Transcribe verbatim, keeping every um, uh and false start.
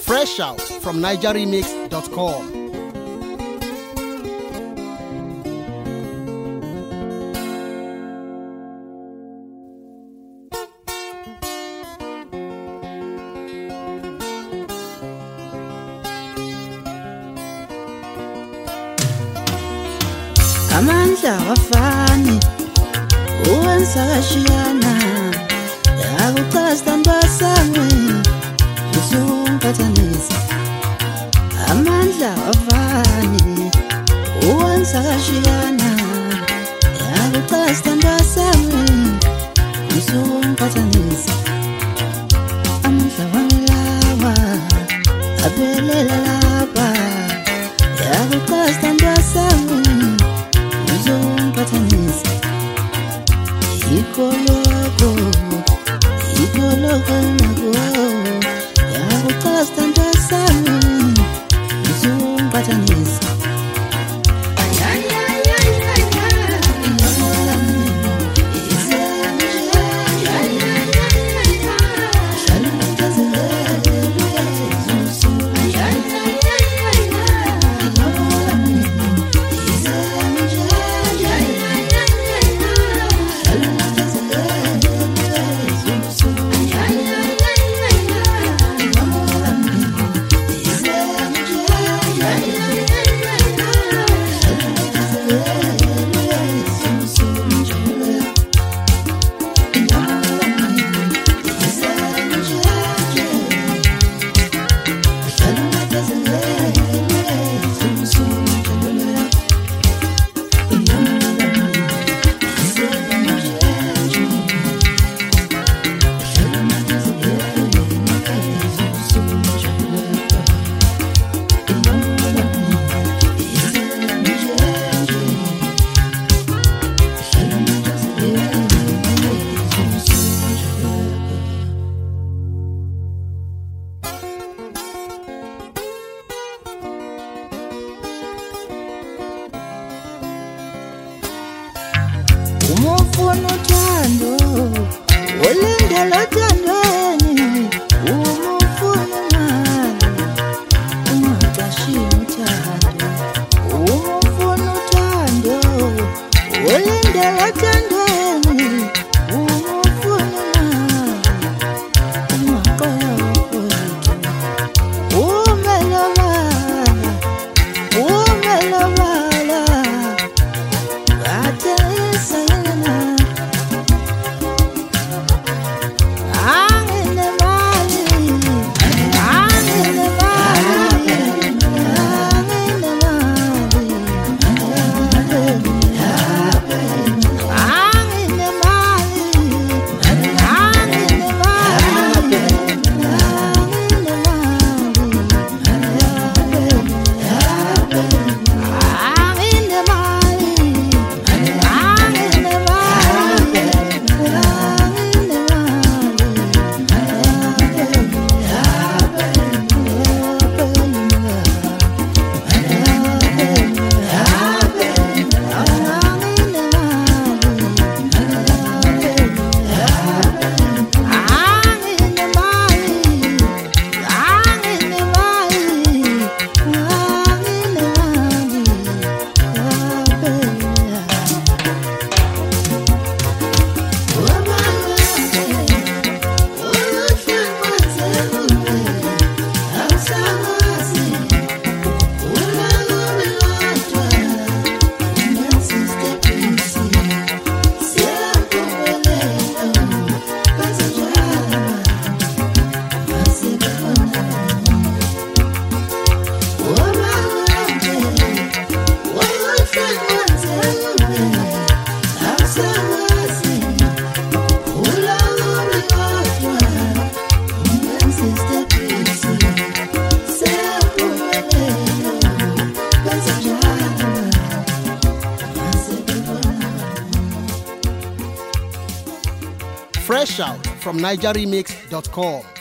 Fresh out from niger remix dot com. Amandla wafani uwenza kashiyana yakucasta ntwasami usumpathanisa. Amandla wafani uwenza kashiyana yakucasta ntwasami usumpathanisa. Amandla wamilawa aphelela lapha yakucasta ntwasami usumpathanisa. Ikoloko ikoloko nako yakucasta ntwasami usumpathanisa. Umufuna uthando ulindele othandweni, umufuna imali ungaqashi uthando. Umufuna uthando ulindele othandweni, umufuna imali ungaqala ukwethu. Umelobala umelobala Gatesa Fresh out from niger remix dot com.